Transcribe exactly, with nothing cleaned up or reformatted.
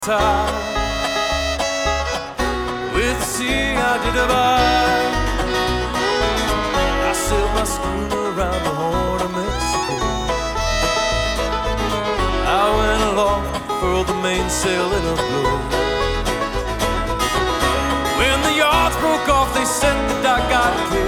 Tide with the sea I did abide. I sailed my schooner around the Horn of Mexico. I went aloft, furled the mainsail in a blow. When the yards broke off, they sent the dock out